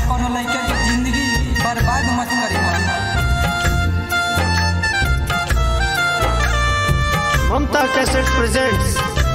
कोनो लड़के की जिंदगी बर्बाद मत करी। ममता कैसेट प्रेजेंट्स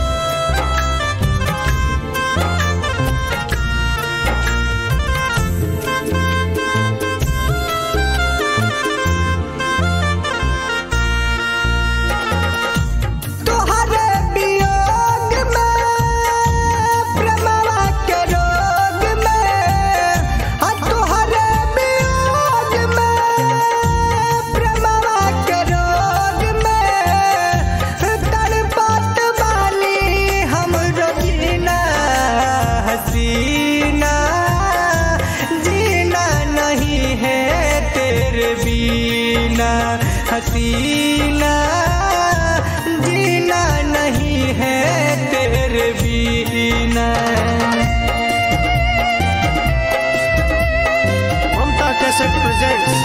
हसीना जीना नहीं है तेरे बिना। ममता कैसेट प्रेजेंट्स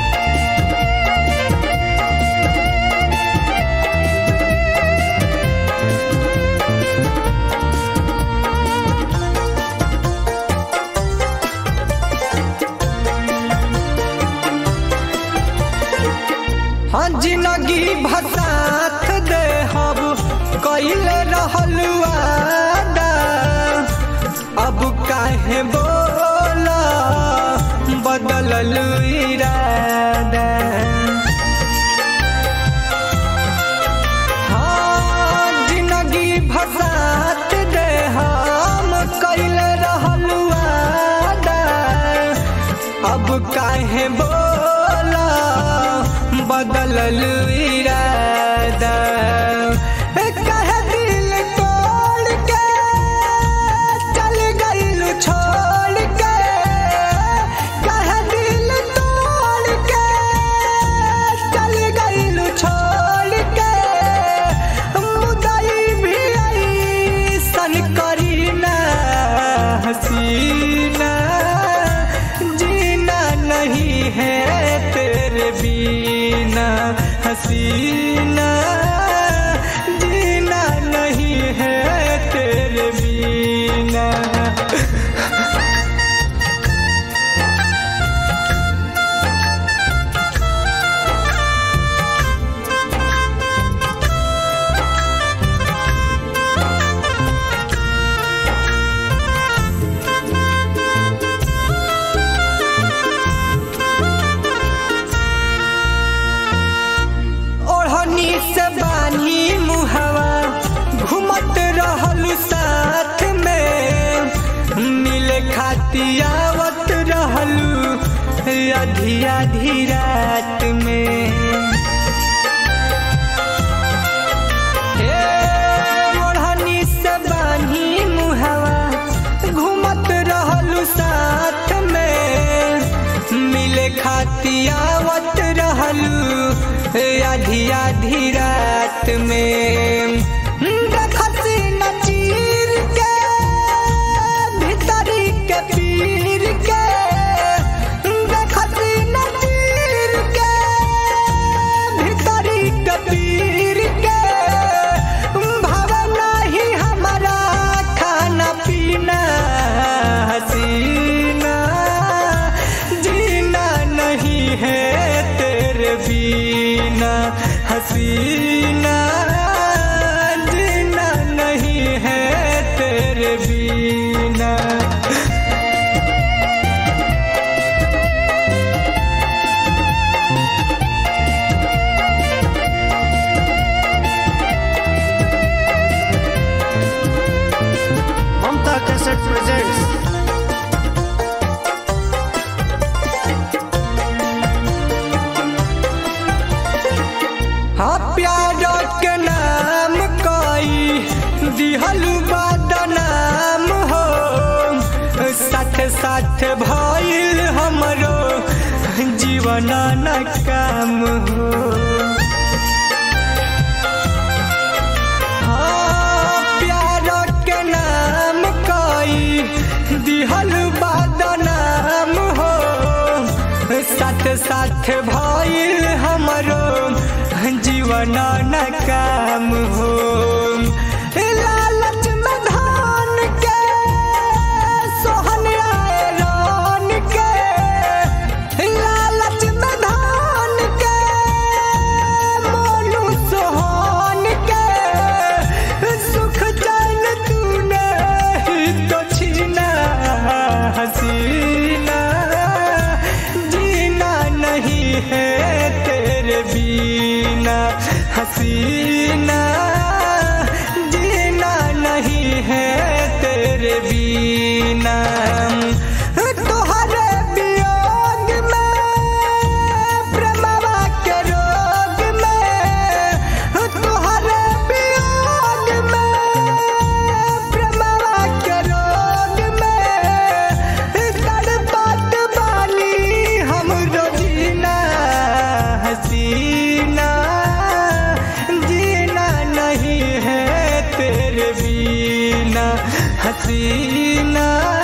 हाँ जिंदगी भसात दे हम कइल रहल वादा, अब काहे बोला बदलल इरादा। हाँ जिंदगी भसात दे हम कइल रहल वादा, अब काहे बोला बदलल इरादा। कहे दिल तोड़ के चल गइल छोड़ के, कहे दिल तोड़ के चल गइल छोड़ के, मुदई भी ऐसन करी ना हसीना जीना नहीं है तेरे बिना। हसीना जीना नहीं है तेरे बिना। से बानी मुहवा घूमत रहल साथ में, मिले खातियावत रहलू आधी आधी रात में। ओढ़नी से बानी मुहवा घूमत रहलू साथ में, मिले खातियावत रहलू आधी आधी रात में। देखसी न चीर के भीतरी के पीर के, देखसी न चीर के भीतरी के पीर के, भाव नहीं हमारा खाना पीना। हसीना जीना नहीं है तेरे बिना। हसीना जीना नहीं है तेरे बिना। ममता कैसेट प्रेजेंट्स हाँ प्यार के नाम कोई दिहलू बदनाम हो, साथ साथ भइल हमरो जीवन न काम हो। हाँ प्यार के नाम कोई दिहलू बदनाम हो, साथ साथ भइल हमरो जीवन न काम हो। लालच में धान के सोहन आए रान के, हसीना जीना नहीं है तेरे बिना। तुहरे वियोग में प्रेमवा के रोग में, तुहरे वियोग में प्रेमवा के रोग में तड़पत बानी हम रोजीना। हसीना जीना नहीं है तेरे बिना, हसीना